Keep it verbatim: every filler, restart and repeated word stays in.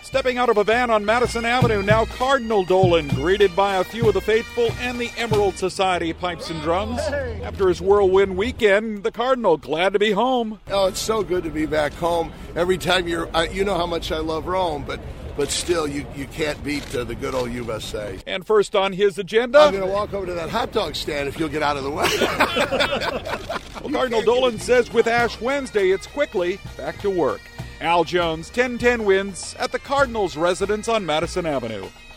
Stepping out of a van on Madison Avenue, now Cardinal Dolan, greeted by a few of the faithful and the Emerald Society pipes and drums. After his whirlwind weekend, the Cardinal glad to be home. Oh, it's so good to be back home. Every time you're, uh, you know how much I love Rome, but but still, you, you can't beat uh, the good old U S A. And first on his agenda, I'm going to walk over to that hot dog stand if you'll get out of the way. Well, Cardinal Dolan says with Ash Wednesday, it's quickly back to work. Al Jones, ten ten wins at the Cardinals' residence on Madison Avenue.